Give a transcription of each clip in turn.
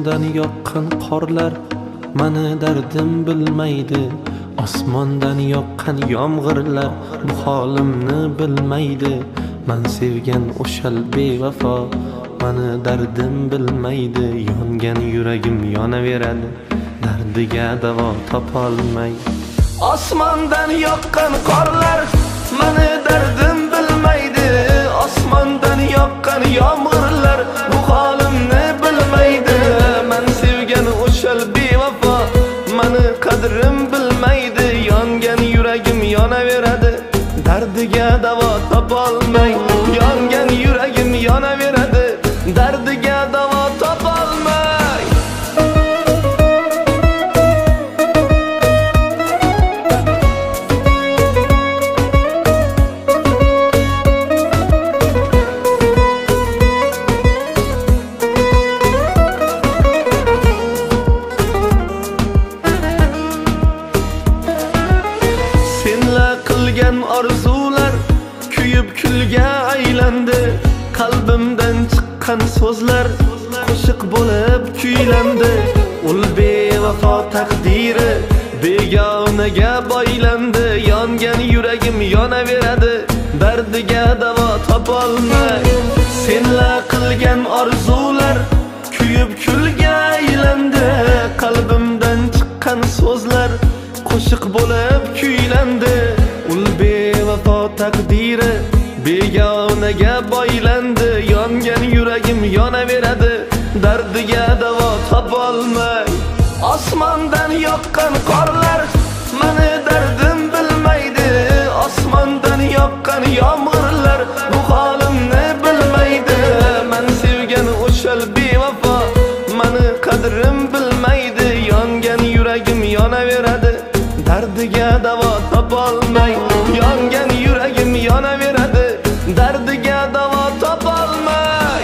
Osmondan yoqqan qorlar mani dardim bilmaydi. Osmondan yoqqan yomg'irlar bu holimni bilmaydi. Men sevgan o'shal bevafo mani dardim bilmaydi. Yongan yuragim yonaveradi, dardiga davo topolmay. Osmondan yoqqan qorlar mani dardim bilmaydi. Osmondan yoqqan yomg'irlar bu holimni bilmaydi. Men sevgan o'shal bevafo mani qadrim bilmaydi. Yongan yuragim yonaveradi, dardiga davo topolmay. Yongan yuragim yonaveradi, dardiga davo topolmay. Orzular kuyib kulga aylandi. Qalbimdan chiqqan so'zlar qo'shiq bo'lib kuylandi. Ul bevafo taqdiri begonaga boylandi. Yongan yuragim yonaveradi, dardiga davo topolmay. Senla qilgan orzular kuyib kulga aylandi. Qalbimdan chiqqan so'zlar qo'shiq bo'lib kuylandi. Ul bevafo taqdiri begonaga boylandi. Yongan yuragim yonaveradi, dardiga davo topolmay. Osmondan yoqqan qorlar mani dardim bilmaydi. Osmondan yoqqan yomg'irlar bu holimni bilmaydi. Men sevgan o'shal bevafo mani qadrim bilmaydi. Yongan yuragim yonaveradi, dardiga davo topolmay. Yongan yuragim yonaveradi, dardiga davo topolmay.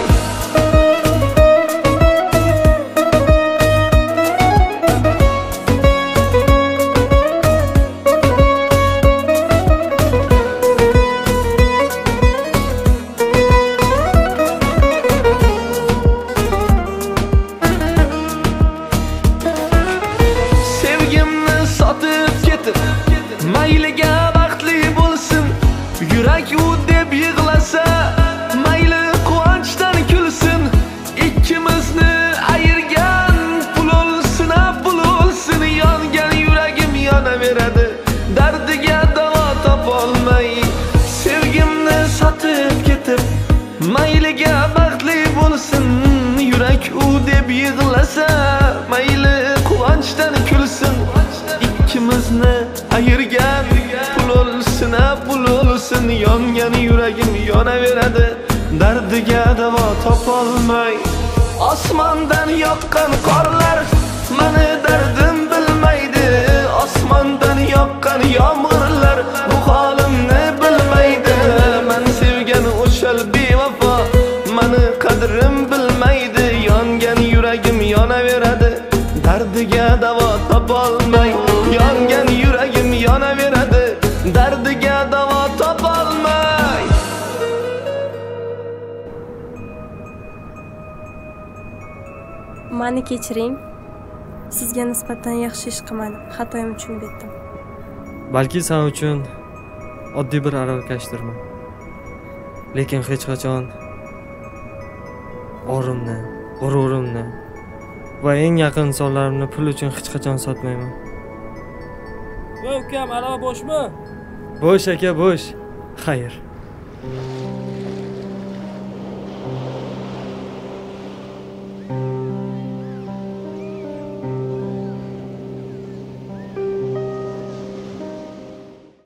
Sevgimni sotib ketib mayliga baxtli bo'lsin. Yurak u deb yig'lasa mayli quvonchdan kulsin. Ikkimizni ayirgan pul olsin, pul olsin. Yongan yuragim yonaveradi, dardiga davo topolmay. Sevgimni sotib ketib mayliga baxtli bo'lsin. Yurak u deb yig'lasa mayli quvonchdan kulsin. Ikkimizni ayirgan pul olsin, pul olsin. Yongan yuragim yonaveradi, dardiga davo topolmay. Osmondan yoqqan qorlar mani dardim bilmaydi. Osmondan yoqqan yomg'irlar bu holimni bilmaydi. Men sevgan o'shal bevafo mani qadrim bilmaydi. Yongan yuragim yonaveradi, dardiga davo topolmay. Yongan yuragim yonaveradi, dardiga davo topolmay. Mani kechiring. Sizga nisbatan yaxshi ish qilmadim. Xatoyimni tushunib yetdim. Balki sen uchun oddiy bir aravakashdirman. Lekin hech qachon orimni, g'ururimni va eng yaqin insonlarimni pul uchun hech qachon sotmayman. Voy ukam, arava bo'shmi? Bo'sh aka, bo'sh. Xayr.